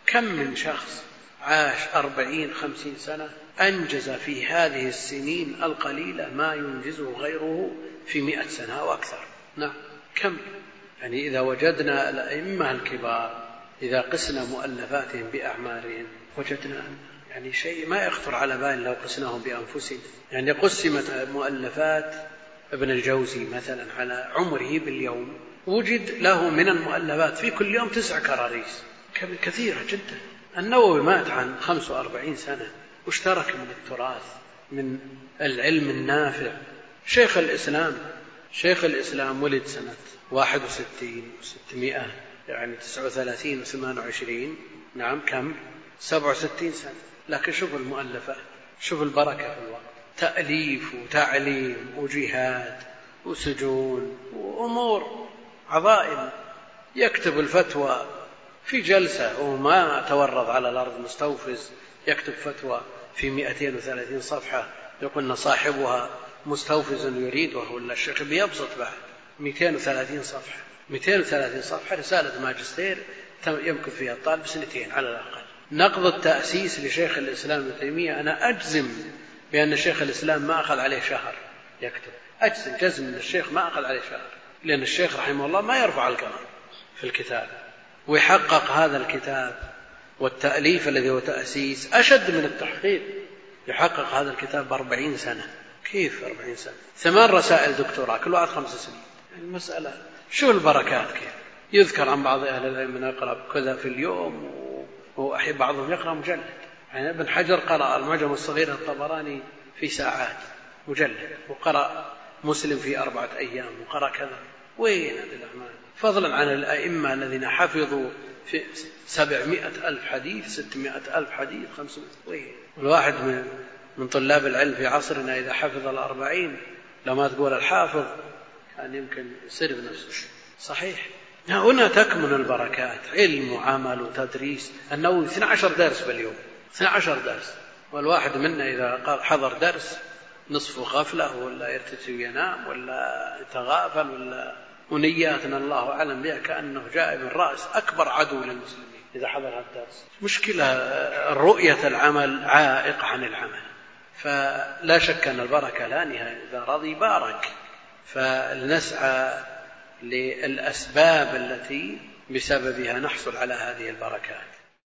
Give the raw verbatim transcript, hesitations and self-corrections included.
كم من شخص عاش أربعين خمسين سنة أنجز في هذه السنين القليلة ما ينجزه غيره في مئة سنة وأكثر. نعم كم. يعني إذا وجدنا الأئمة الكبار إذا قسنا مؤلفاتهم بأعمارهم وجدنا يعني شيء ما يخطر على بال لو قسناهم بأنفسنا. يعني قسمت مؤلفات ابن الجوزي مثلا على عمره باليوم وجد له من المؤلفات في كل يوم تسع كراريس، كثيرة جدا. النووي مات عن خمس وأربعين سنة واشترك من التراث من العلم النافع. شيخ الإسلام شيخ الإسلام ولد سنة واحد وستين وستمائة يعني تسعة وثلاثين وثمان وعشرين. نعم كم؟ سبع وستين سنة. لكن شوف المؤلفات، شوف البركة في الوقت، تأليف وتعليم وجهاد وسجون وأمور عظائم. يكتب الفتوى في جلسة وما تورط على الأرض مستوفز، يكتب فتوى في مئتين وثلاثين صفحة يقولنا صاحبها مستوفز يريدها، ولا الشيخ بيبسط بعد مئتين وثلاثين صفحة مئتين وثلاثين صفحة رسالة ماجستير يمكن فيها الطالب سنتين على الأقل. نقض التأسيس لشيخ الإسلام ابن تيمية أنا أجزم بأن شيخ الإسلام ما أخذ عليه شهر يكتب، أجزم جزم أن الشيخ ما أخذ عليه شهر، لأن الشيخ رحمه الله ما يرفع القلم في الكتاب، ويحقق هذا الكتاب والتأليف الذي هو تأسيس أشد من التحقيق. يحقق هذا الكتاب بأربعين سنة. كيف أربعين سنة؟ ثمان رسائل دكتوراه كل واحد خمس سنين. المسألة شو البركات كيف. يذكر عن بعض أهل العلم من يقرأ كذا في اليوم، وأحيانا بعضهم يقرأ مجلد. يعني ابن حجر قرأ المعجم الصغير الطبراني في ساعات مجلد، وقرأ مسلم في أربعة أيام، وقرأ كذا. وين هذه الأعمال؟ فضلا عن الأئمة الذين حفظوا في سبعمائة ألف حديث ستمائة ألف حديث خمسمائة. وين الواحد من من طلاب العلم في عصرنا إذا حفظ الأربعين لو ما تقول الحافظ كان يمكن يصير بنفسه. صحيح. هنا تكمن البركات، علم وعمل وتدريس. النووي اثني عشر درس باليوم، اثني عشر درس، والواحد منا إذا حضر درس نصف غفلة ولا يرتجي ينام ولا يتغافل ولا ونياتنا الله أعلم بها كأنه جاء من رأس أكبر عدو للمسلمين إذا حضر هذا الدرس. مشكلة رؤية العمل عائق عن العمل. فلا شك أن البركة لا نهاية، إذا رضي بارك. فلنسعى للأسباب التي بسببها نحصل على هذه البركات.